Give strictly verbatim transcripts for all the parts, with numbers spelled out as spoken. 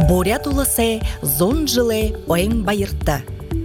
Бурят улысы зон жылы ойын байыртты.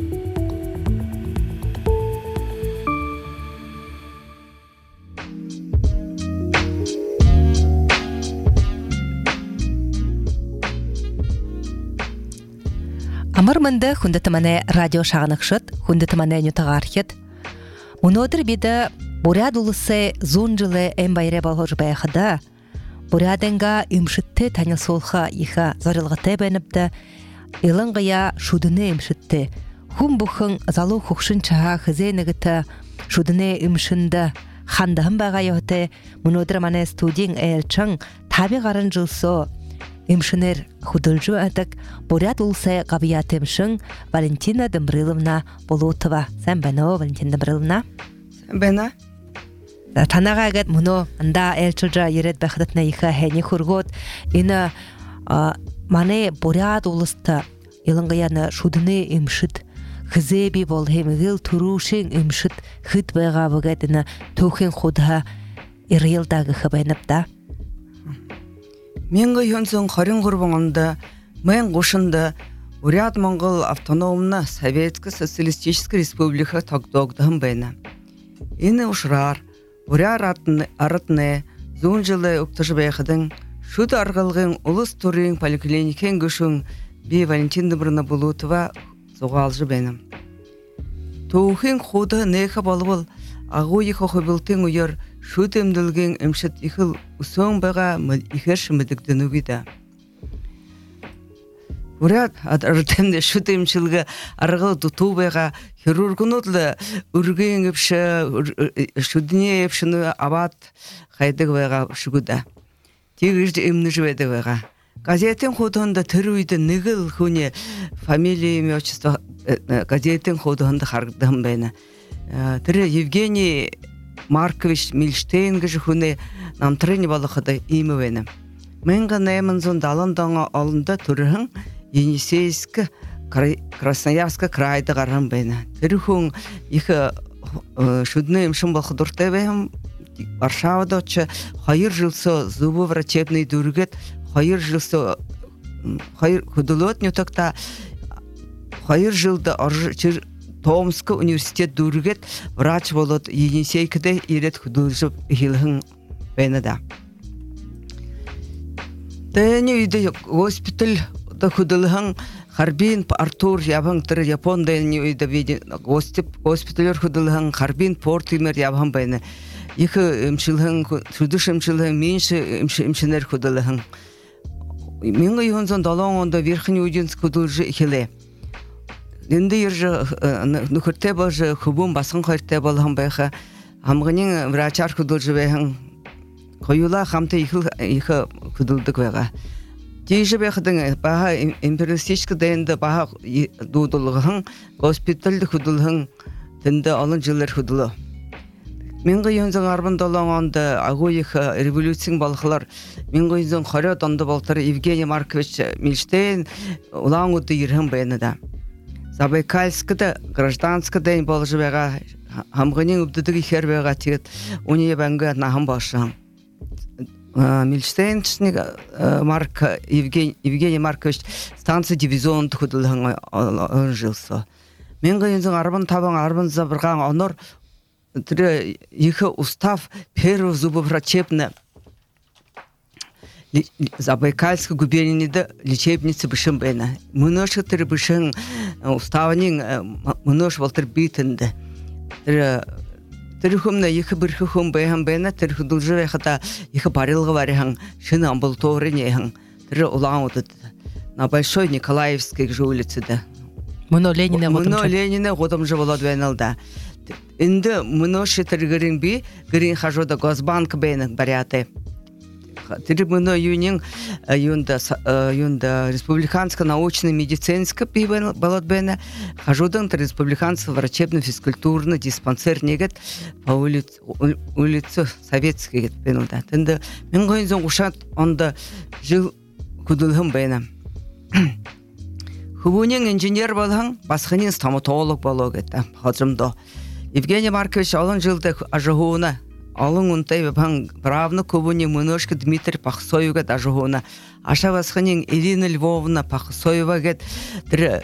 Амырмынды хүндітіміне радио шағынықшыт, хүндітіміне нютағархет. Мұнодыр беді Бурят улысы зон жылы ойын байыры балғыш байқыда. Буряденга имшитте танил солха иха зарылғыте бәніпті, илыңғыя шудыны имшитте. Хум бұхын залу құқшын чаға хызенігіті шудыны имшинді хандығын баға йоты мұнодыр мане студийн әлчің таби ғарын жылсо имшинер худылжу әдік Бурят улысы қабият имшин Валентина Дымбриловна Болотова. Сән бәні Валентина Дымбриловна? Сән бәні? Танаға әгет мұны анда әлчілжа ерет бәқыдатына иқа әне құрғыт. Ені мане Бурят улысты еліңғияны шудыны имшіт, хызеби бол хемігіл тұрушын имшіт хыт байға бұғадыны тоқын құдыға ирелдағы қыбайныпта. Менгі енсің қарин құрбыңында, мен қошында Бурят Моңғол автономна Советскі Социалистическая Республика тоқтоғдығын байна. Ені ұшырар, Бурят арытны зон жылы өптіжі байқыдың, шуды арғылғын ұлыс тұрын поликлиникен көшің бей Валентин Дымбрына Болотова соғалжы бәнім. Тоғын құды нәйқа балыбыл, ағу екі қобылтың ұйыр шуды өмділген өмшіт иқыл ұсон байға иқерші мүдікдін үгіді. Бурят арытымды шуды өмшілгі арғыл тұту байға хирургын отлы үрген өпші, шудыне өпшіні абат қайдығы байға шүгіді. Тегірді өмні жібеді байға. Газеттің қодығында түрі үйді нүгіл көне фамилия еме отчество газеттің қодығында қарғыдығын байына. Түрі Евгений Маркович Мильштейн гіжі көне намтырыны балықыды емі байына. Менгі нәймін зонда алындаңа алында түріғын Енисейскі Красноярска крайды қарғын байына. Түріхун екі шудны емшін балқы дұртай байым Варшавада отчы хайыр жылсы зубы врачебный дүргет, хайыр жылсы хайыр хүділот нютакта хайыр жылды Томск университет дүргет врач болот Енисейкіде ерет хүділжіп хилхын байнада. Тәне үйді госпиталь хүділхін Харбин Артур ябын тірі Япон дәйіні үйді бейді госпиталер хүділхін Харбин порт емер ябын байны. Екі өмшілхін, сүдіш өмшілхін, менші өмшінер хүділхін. Менгі үйінзен далан онда верхін үйденс хүділжі екелі. Енді ержі нүкірте бажы хүбін басын қойырте болған байға. Амғынен врачар хүділжі байғын. Қойыла қамты екі хүділдік байға. Дейжі байқыдың баға империалистическі дайынды баға дудылығын, госпитальді хүділхін, тінді алын жылар хүділі. Менгі ензің арбын долаңанды ағу екі революцияң балықылар, менгі ензің қарат онды балтары Евгений Маркович Мильштейн ұлаң ұды ерхін байыныда. Забайкальскіді, гражданскі дайын балығы байға, хамғынен үбдідігі хер байға тегет, оны ебәнгі нағын башыған. Мильштейн Марк Евгений Маркович станция дивизион хүділіғын жылсы. Менгі ензің арбын табың арбын забырған оныр түрі екі устав первый зубоврачебны Забайкальскі губерниеді лечебницы бішін бәйні. Мұнышы түрі бішін уставының мұныш болтыр бейтінді. Түрі хүмні екі біркі хүм бәйін бәйіні түрі хүділжі бәйқыда екі барылғы барыған шыны амбулаторын ейін. Түрі ұлаң өтіді. На Большой Николаевский жы улицыды. Мұны Леніне ғодымжы? Мұны Леніне ғодымжы болады бәйінілді. Инде мұнышы түргірін бі, гірін қажуды Госбанк бәйінік баряты. Түрі мұны юнин, юнда республиканская научно-медицинская бі болады бәйіні, қажудың республиканский врачебно-физкультурный диспансер негет по улицу Советский гет бәйінілді. Тінді мен қойынзың ұшат онда жыл күділгім бәйіні. Хүбунен инженер болған, басқынен стоматолог болу кетті. Қазымды. Евгений Маркович алын жылды ажығуына алың унтай бан правна кубуни муношка Дмитрий Пахсоевга даже гона аша басханин Ирина Львовна Пахсоева гет тир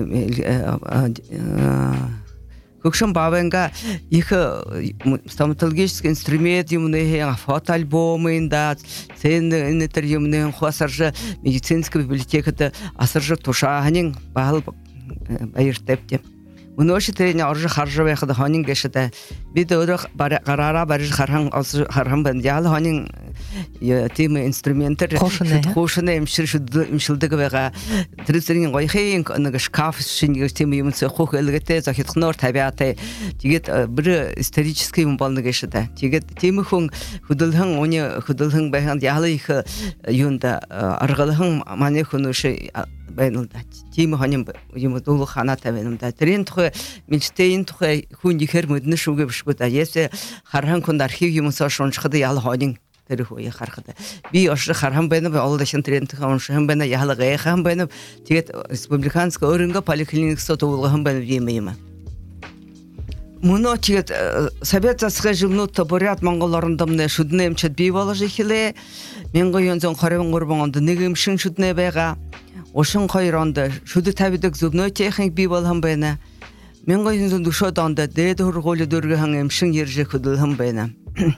Көкшін бабенга их стоматологический инструмент юмные фотоальбомында ценный интер юмные хвасаржа медицинская библиотека асаржа тушаханин бахал байыртепте. Муноши терен оржа харжа байхада ханин гешета бид өрөх карара барыш хархан хархан бандял ханин тем инструментер хошны имшир имшилдег байга трисерин гойхин нэг шкаф шингэр тем юм цэ хох элгэтэ захитхнор табиатай тэгээд бир исторический юм болно гешета тэгээд тем хүн хөдөлгөн уни хөдөлгөн байханд ял их юунда аргалхан маны хүнөш байнуулда тийм хоним юм дуулах ханатай байнамда тэрийн тухай мэлчтэйн тухай хүн ихэр мөднө шүүгээ бишгүй да ясэ хархан хүн архив юмсоо шунчхад ял хонин тэр хөө харахад би ошр хархан байна олдашин тэрийн тухай уншхан байна ял гайхан байна тэгээд республиканск өрөнгө поликлиниксо дуулган байна юм юм Муно тэгээд совет засгы жылнуутта бурят монголорындамны шүднэ эмчэд бий болж ихлэ мянга юнзон хорвон гурван онд нэг эмшин шүднэ байгаа Ошин хоёр онд шүд тавидаг зөвнөө техник бий болгон байна. мянга юнзон душод онд дээд хургуул дөргөн эмшин ярьж хөдөлгөн байна.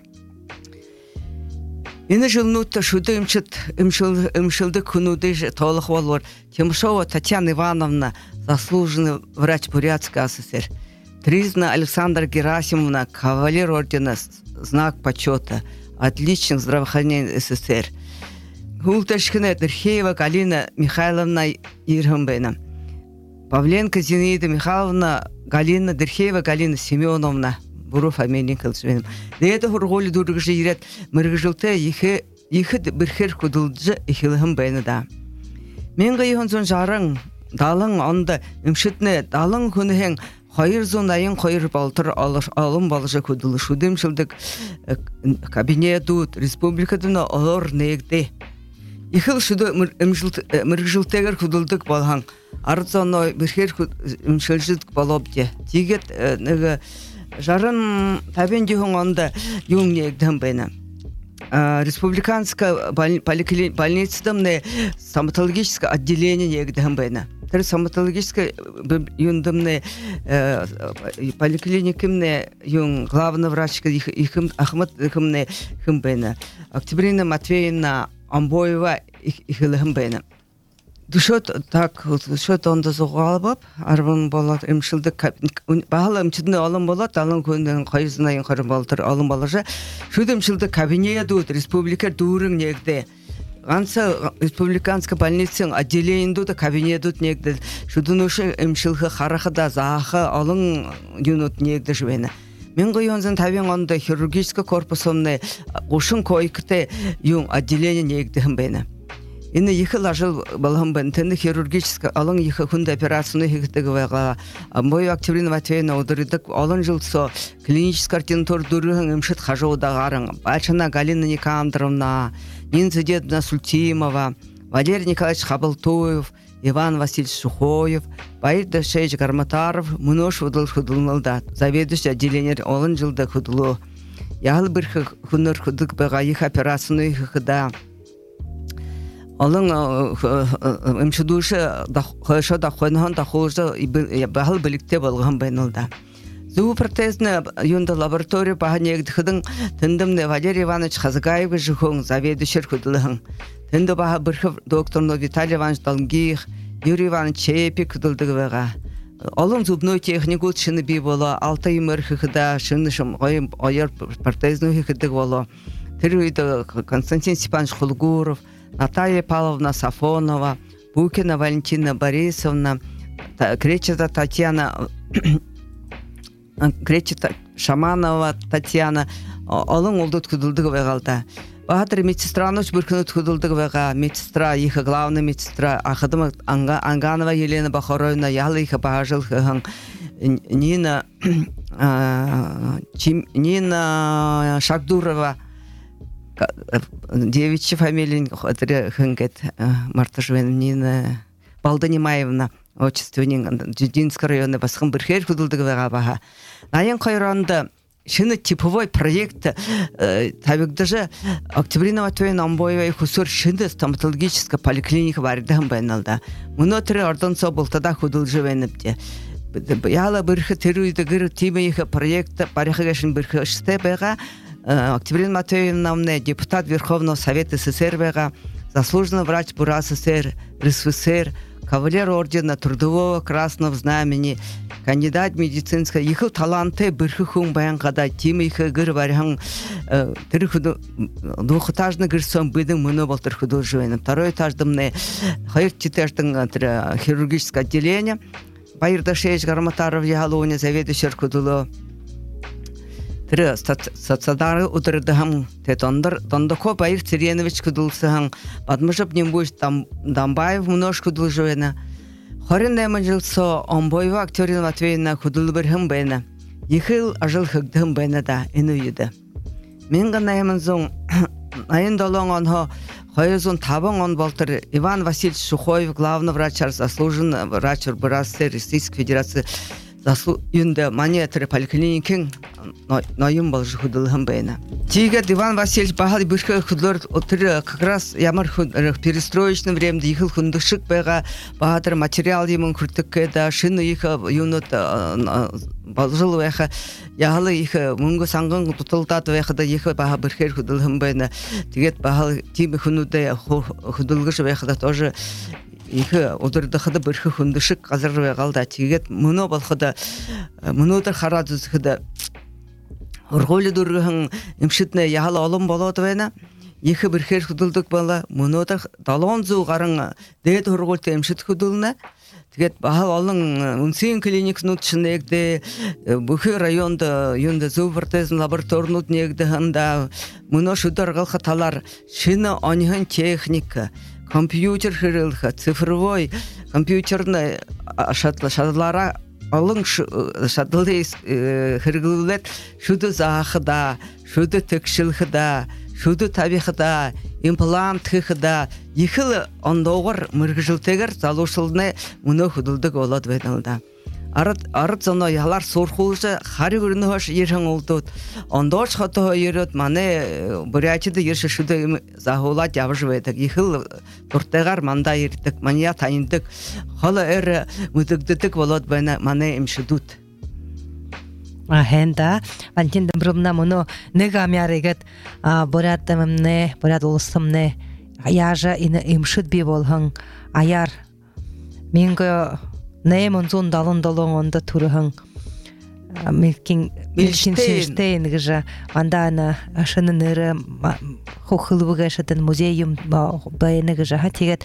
Энэ жылнуутта шүд эмчэд эмшил эмшилдэг хүнүүдээ тоолох болвол Тимошова Татьяна Ивановна заслуженный врач Бурятской ССР. Тризна Александра Герасимовна, кавалер ордена, знак почета, отличник здравоохранения СССР. Гулташкина Дерхеева Галина Михайловна Ирхамбена. Павленко Зинаида Михайловна, Галина Дерхеева Галина Семеновна. Буру фамилия калсвен. Дээд хургуул дүргэж ирээд мэргэжилтэй их ихэд бэрхэр хөдөлж ихэлхэн байна да. мянга юунзон жаран далан онд эмшиднэ далан хүнхэн хоёр зуун аян хоёр болтор олон болж хөдөл шүдэмшилдэг кабинетүүд республикад нь олор нэгдэ. Ихэл шүд мэргэжилтэйгэр хөдөлдөг болхан ард зоно бэрхэр эмшилжид боловдэ. Тэгээд нэг жаран тавин жихэн онд юм нэгдэн байна. Республиканская больницадамне стоматологическое отделение негдэн байна. Тэр стоматологическое юндамне поликлиникамне юн главный врач их Ахмад ихмне хм байна. Октябрина Матвеевна Амбоева ихлэхэм байна. Душот так душот онд зугаалбап арван болот эмшилдэг баал эмчиднэ олон болот алан хүндэн хоёр зуун хорин болтор олон боложе шүдэмшилдэг кабинетүүд республикэр дүүрэн нэгдэ ганц республиканская больница отделениендүүд кабинетүүд нэгдэл шүдөнөш эмшилхэ харахада заахы олон юунууд нэгдэш байна. мянга юунзан тавин онд хирургический корпусомны гушин койктэй юун отделение нэгдэхэн байна. Энэ их лажил болгон бен тэн хирургический олон их хүнд операцияны хийгдэг байгаа. Мой Октябрина Матвеевна удирдах олон жил со клинический ординатур дөрвөн эмшид хажуудагаар Бачана Галина Никандровна, Нинза Дедовна Сультимова, Валерий Николаевич Хабалтуев, Иван Васильевич Сухоев, Баир Дашевич Гарматаров, Мунош удал худулналда. Заведующий отделение олон жылда худулу. Ял бир хүнөр худаг байгаа их операцияны хийгда. Олон эмчдүүшэ хойшо дахонхон дахуурса бахал билэгтэй болгон байна л да. Зүү протезны юунда лаборатори баханягдахын тэндэмнэ Валерий Иванович Хазгаев жихон заведующий хөдөлгөн. Тэнд баха бэрх доктор Виталий Иванович Долгих, Юрий Иванович Чепик хөдөлдөг байгаа. Олон зубной техникүүд шинэ бий болоо алтай мөрхөхдө шинэ шим гоё оёр протезны хийдэг болоо. Тэр үед Константин Степанович Хулгуров, Наталья Павловна Сафонова, Букина Валентина Борисовна, Кречета Татьяна, Кречета Шаманова Татьяна, олон улдут хөдөлдөг байгаалда. Баатар медсестраноч бүркөнөт хөдөлдөг байгаа. Медсестра их главная медсестра Ахадым Анганова Елена Бахаровна ял их бажылхан Нина Нина Шагдурова девичья фамилия хынгет Марташвен Нина Балданимаевна отчество Дюдинский районы басхан бирхер хөдөлдөг байгаа баха. Наян хайранда шины типовой проект табигдаже Октябрина Матвей Намбоева хусур шины стоматологическая поликлиника варидам байналда. Мунотри ордон соболтада худул живенепте. Яла бирхе теруйда гыр тиме их проекта парихагашин бирхе штебега Октябрина Матвей Намне депутат Верховного Совета СССР бега заслуженный врач Бура СССР, РСФСР, кавалер ордена Трудового Красного Знамени, кандидат медицинской, их таланты бирхухун баянгада тиме их гыр варихан трихуду двухэтажный гырсон бидың муно бол трихуду живенем. Второй этаж дымне хайр четыртың хирургическое отделение. Байырда шесть Гарматаров Ягалуня заведующий кудуло. Три стационары утрыдыгам тетондыр тондоко Байыр Цирьянович кудулсыгам подмышып нембуш там Дамбаев множ кудул живена. Хорин демажилсо Омбоева Октябрина Матвеевна кудул бирхим бэна. Ихил ажыл хыгдым бэна да инуйда. Мен гана яманзон айын долон онхо Хоязун табан он болтер Иван Васильевич Сухоев, главный врач, заслуженный врач РСФСР Российской Федерации, заслуженный манетер поликлиники, но им был же худылгам бэна. Тигат Иван Васильевич бахали бирхе худлор как раз ямар перестроечное время ехал хундышик бэга бахатер материал ему крутык да шину их юнот балжыл вэха яхалы их мунго санган тутылтат вэха да их баха бирхе худылгам бэна. Тигат бахал тиме хунуде худылгыш вэха да тоже их удырдахада бирхе хундышик казыр вэгалда тигат муно балхада мунотер харадыз хада Орголи дурган имшитне яхала олом болот вена. Ихе бирхер худулдук бала мунотар талон зу гаран дээд орголте имшит худулна. Тэгээд бахал олон үнсийн клиникнууд шинэгдэ бүхий районд юунд зүүвэртэс лабораторинууд нэгдэ ханда муно шударгалха талар шинэ оныхон техник компьютер хэрэлх цифровой компьютерный шатлара Алын шадлы хэрэглүүлээд шүдэ заахда, шүдэ төгшилхда, шүдэ табихда, имплант хийхда ихэл ондоогор мэргэжилтэйгэр залууршилны мөнө хөдөлдөг болоод байна л да. Ард ард зоно ялар сурхуулж хари өрнөш ерхэн олдод ондооч хотоо ерөд манай бурячд ерш шүдэ заахуулаад явж байдаг. Ихэл дуртайгаар мандаа ирдэг, мания танидаг, хол эр мүдэгдэдэг болоод байна манай имшдүүд. Ахэнда Валентин Домбровна мөнө нэг амярэгэд бурят тамне, бурят улсамне аяжа ин имшд би болхан аяар минго Нэмон зон далон далон онда турхан милкин милкин систейн гэжа андана ашаннэр хохлуга шатан музейм байна гэжа хатигэт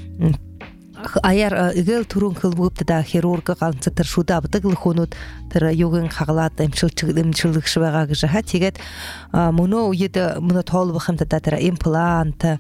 аяр игэл турун хылбыпты да хирурга ганцтар шуда бытгыл хонут тэр югэн хаглаад эмчилчиг эмчилгш байгаа гэжа хатигэт мөнө уйд мөнө тоолбахымта да тэр имплант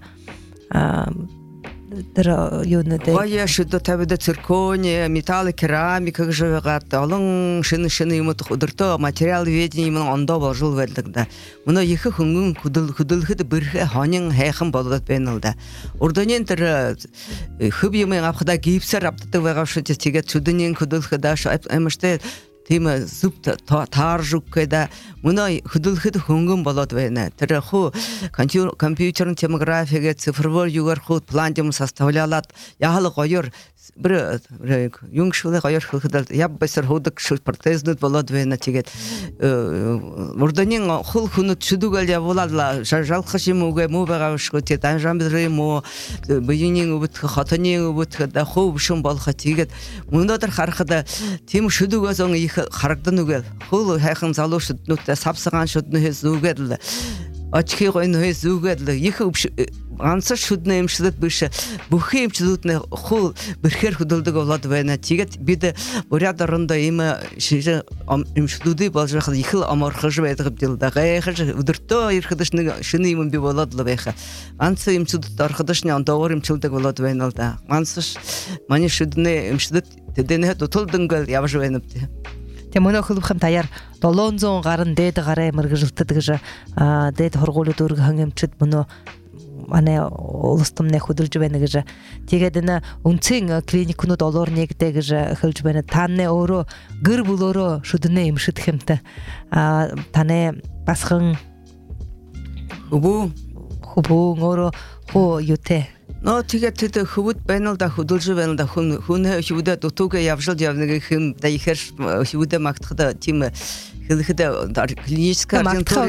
Тэр юунэдэ. Вая шүдэ тавида циркония, металл, керамика гэжэgat олон шин шин юмд өдөртөө материал ведение юм ондоо болжул байдаг да. Мөнө их хөнгөн хөдөл хөдөлгөхөд бэрхэ хонин хайхан болоод байна л да. Урдонын тэр хөв юм авахда гипсээр авдаг байгаа шүү дээ. Тэгээд шүдэний хөдөлгөхөд амартай тийм зүп тааржуккэда мөнө хөдөлгөхөд хөнгөн болоод байна. Тэр хуу компьютерный томография цифровой югар хут пландим составлялат яхал гоёр бір юнгшулы гоёр хөдөл яб басар хөдөг шүл протезнүүд болоод байна. Тэгээд урдонын хул хүнүт шүдүгэл явуулаад жалхаш юм үгэ муу байгаа шүү дээ. Данжамбры муу биенийн өвөт хотоны өвөт да хуу шүн болох. Тэгээд мөнөдөр харахад тийм шүдүгээс он их харагдан үгэл хул хайхан залуу шүднүүтээ савсагаан шүднээс үгэл очхиг ойнээс үгэл их ганцар шүднэ эмчдэд биш бүхэн эмчдүүднээ хул бэрхэр хөдөлдөг болоод байна. Тэгээд бид уряд орондоо им шижин эмчдүүдий болж байхад их л амархаж байдаг юм да. Гайхаж өдөртөө ирэхэд нэг шинэ юм би болоод л байха. Ганц эмчдэд ороход шне ондоогор эмчилдэг болоод байна л да. Ганц маний шүднэ эмчдэд тэдэнэ туталдангал явж байна бэ. Тэмөнө хөлбөм таяр долоон зуун гарын дээд гараа мэргэжилтэд гэж дээд хоргуулууд өргөн эмчд мөнө ане улустумне худулжбене гже тегедена унцин клиникуну долор негде гже хылжбене танне оро гыр булоро шудуне имшитхемте тане басхын убу хубу оро хо юте но тэгээд тэд хөвд байна л да хөдөлж байна л да хүн хүн хөвдө дутуугээ явжал явныг хэм да ихэр хөвдө магтахад тийм хэлэхэд клиническая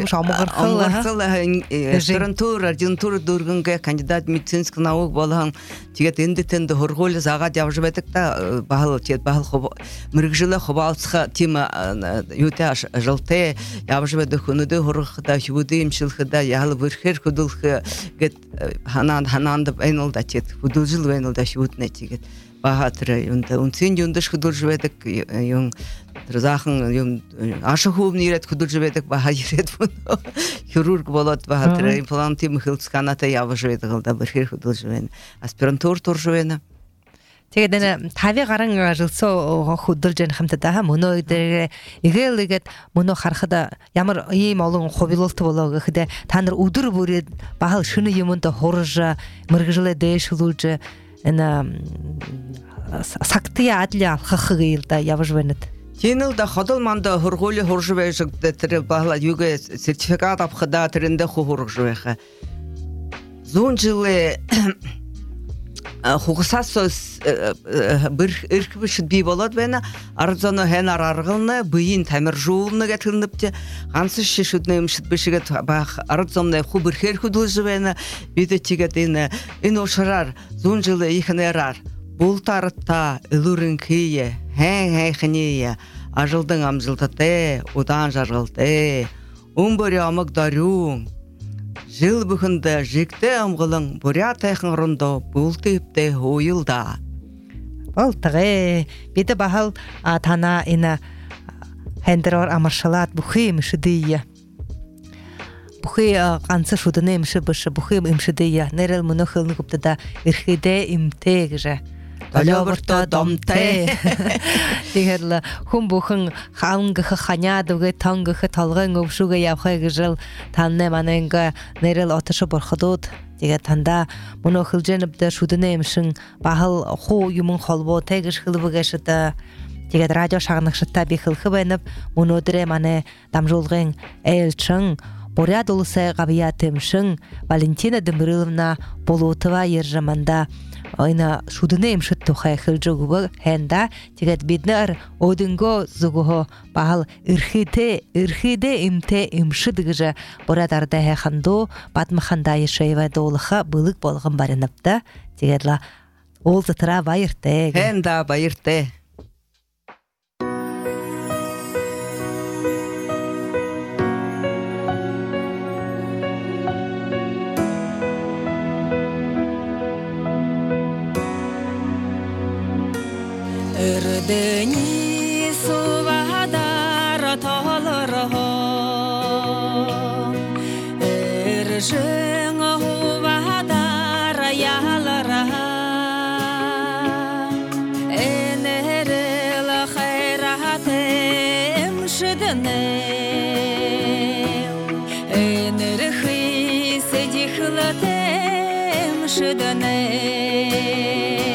регистратура агентура дөргөнгээ кандидат медицинск наук болгон тэгээд энд тэнд хургуул заагаад явж байдаг да бахал тэгээд бахал мэрэгжлээ хуваалцах тийм юутай жилтэй явж байдаг хүнөдөө хургахда хөвдө имшилхэда яал бүрхэр хөдөлөх гэд ханаа ханаанд байна л да тэгээд хөдөлжил байна л да шүүднэ тэгээд бахатэр юунд үнцэн юундш хөдөлж байдаг юм тэр заахан юм ашхуув нэрэд хөдөлж байдаг баха ирээд бүнө хирург болоод баха тэр имплантын хилцканата явж байдаг л да бэрхэр хөдөлж байна аспирантур турж байна тэгээд энэ тавь гарan жилсоо хөдөлж яах юмтай да мөнөө дээр игэлгээд мөнөө харахад ямар ийм олон ховлолт болоо гэхэд та нар өдөр бүрээд бахал шөнө юмд хурж мэрэгжлээ дээшлүүлж энэ сактия адли алхах гээл да явж байна Тинэл да ходол манда хургуули хурж байж тэр бахла югэ сертификат авахда тэрэндээ хурж байха. Зүүн жилээ хугасаас бэр эрхвэшд би болоод байна. Арзоно хэнар аргална буин тамиржуулна гэтэрнэвч ганц шишүднэ юмшд бишгээд бах арзомны ху бэрхэр хөдөлж байна. Бид чигэд энэ энэ ушраар зүүн жилээ ихнэраар бултарта илүрэнхие хэн хайхния ажылдың амжилттай удаан жаргалтай өмбөр ямаг даруун жил бүхэндэ жигтэй амгалан буря тайхан орондоо бултиптэй хуйлда болтгэ бид бахал тана энэ хендерор амаршалат бүхий мшдия бүхий ганц шүднэ мш биш бүхий мшдия нэрэл мөнөхөл нүгтда эрхэдэ имтэй гэж Олёборто домтэй. Тэгэхээр хүн бүхэн хаангах ханяад үгээ тонгох толгойн өвшүүгээ явахыг гэж танне мананга нэрэл отош борходод тэгээ танда мөнө хилжэнэбдэ шүднэ юмшин бахал хуу юмн холбоотой гэж хэлбэгэшдэ тэгээд радио шагнагштай би хэлхэ байна мөнөдрэ мане дамжуулгын ээлчин Буряд улсай гавьятэмшин Валентина Демириловна Болотова ержаманда ойна шүднэ имшит тухай хэлжөөгөө хэнда тэгээд бид нар өдөнгөө зүгөө бахал эрхидэ эрхидэ имтэ имшит гэж бурад арда хайхандуу бадмаханда яшэйва доолха былык болгон барынапта тэгээд ла ол затра баяртай хэнда баяртай Эрдэни сувадар толорho Эржэн хувадар ялара Энэрэл хайратэм шэдэнэ Энэрхи сэдихлэтэм шэдэнэ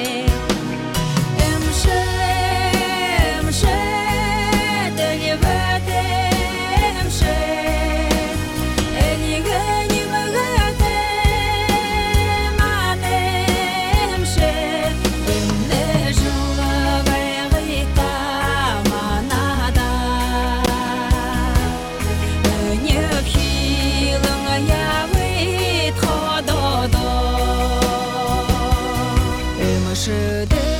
是的。